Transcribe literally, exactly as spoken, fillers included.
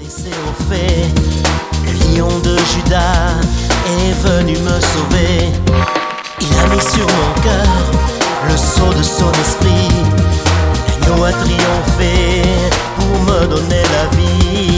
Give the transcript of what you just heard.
C'est au fait, le lion de Judas est venu me sauver. Il a mis sur mon cœur le sceau de son esprit. L'agneau a triomphé pour me donner la vie.